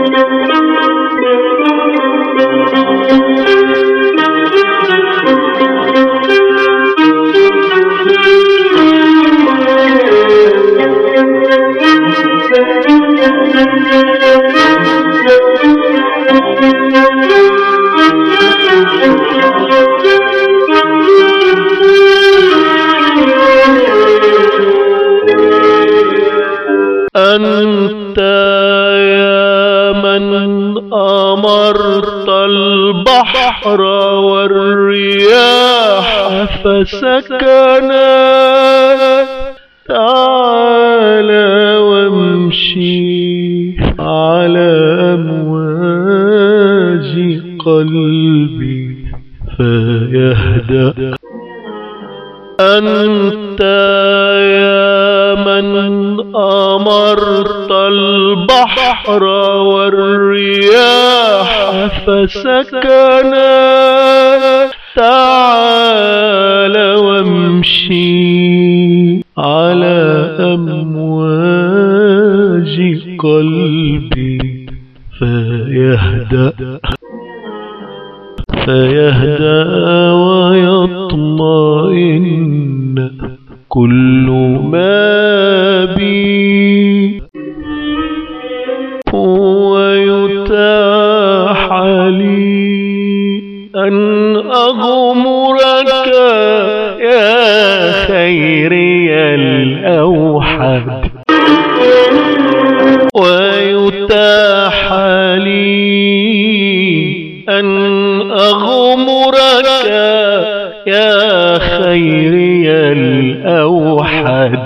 أنت يا من أمرت البحر والرياح فسكنا، تعالى وامشي على أمواج قلبي فيهدأ. أنت يا من أمرت البحر والرياح فسكنا، تعال وامشي على أمواج قلبي فيهدأ ويطمئن كل ما بي، ويتاح لي أن أغمرك يا خيري الأوحد، ويتاح لي أن أغمرك يا خيري الأوحد،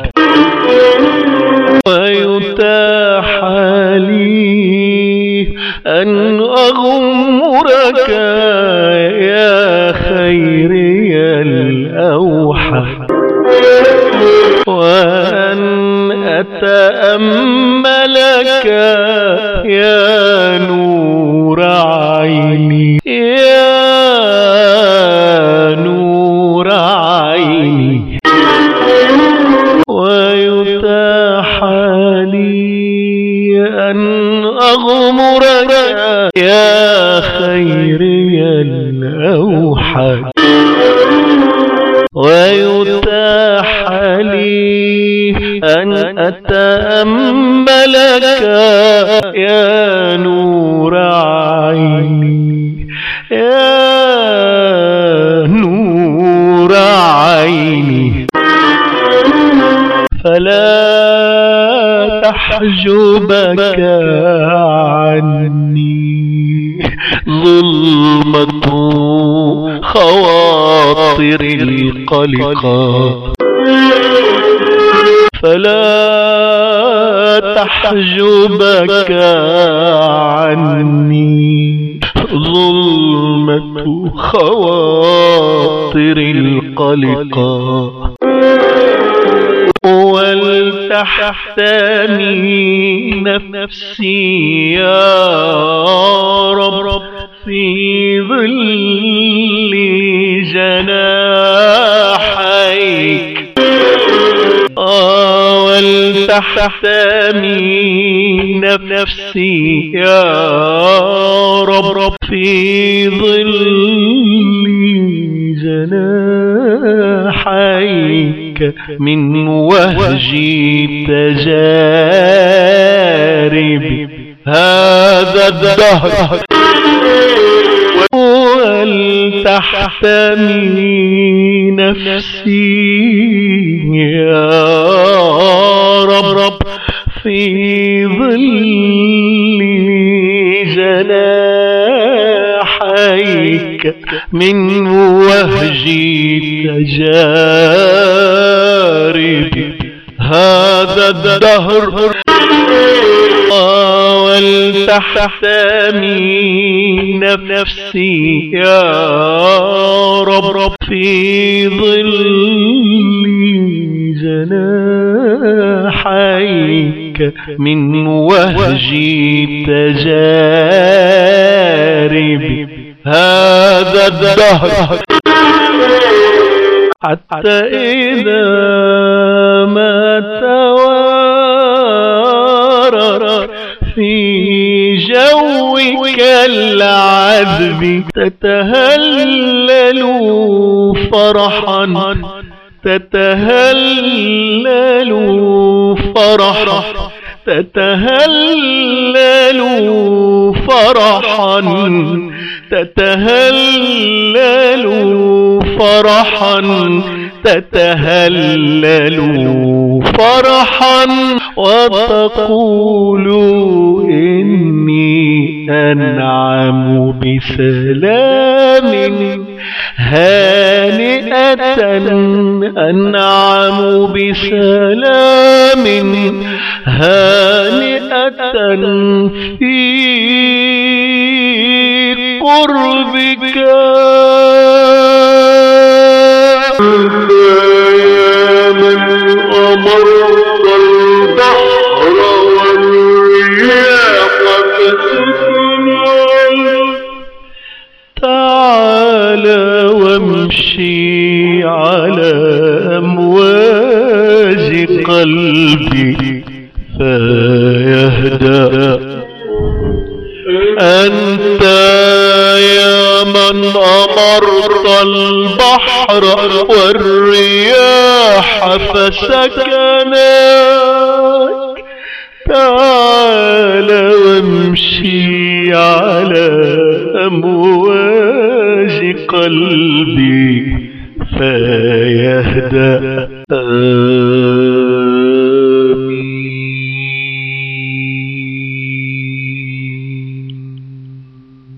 ويتاح لي أن أغمرك يا خيري الأوحد، وأن أتأملك يا نور عيني، يا نور عيني، ويتاح لي أن أغمرك يا خيري الأوحد، ويتاح لي أن أتأملك يا نور عيني، يا نور عيني، فلا تحجبك عني ظلمة خواطر القلقة، فلا تحجبك عني ظلمة خواطر القلقة، ولتحتمي نفسي يا رب في ظل جناحيك، ولتحتمي نفسي يا رب في ظل جناحيك من وهج تجارب هذا الدهر، ولتحتمي نفسي يا رب في ظل جناحيك من وهج تجارب هذا الدهر، ولتحتمي نفسي يا رب في ظل جناحيك من وهج تجارب هذا الدهر، حتى إذا ما توارى في جوك العذب تتهلل فرحا تتهلل فرحا تتهلل فرحا تتهلل فرحا تتهلل فرحا وتقول إني أنعم بسلام هانئة أنعم بسلام هانئة في قربك يا من أمرت البحر والرياح فسكنا تعالى وامشي على أمواج قلبي فيهدأ أنت يا من أمرت البحر والرياح فسكنت تعال وامشي على أمواج قلبي فيهدأ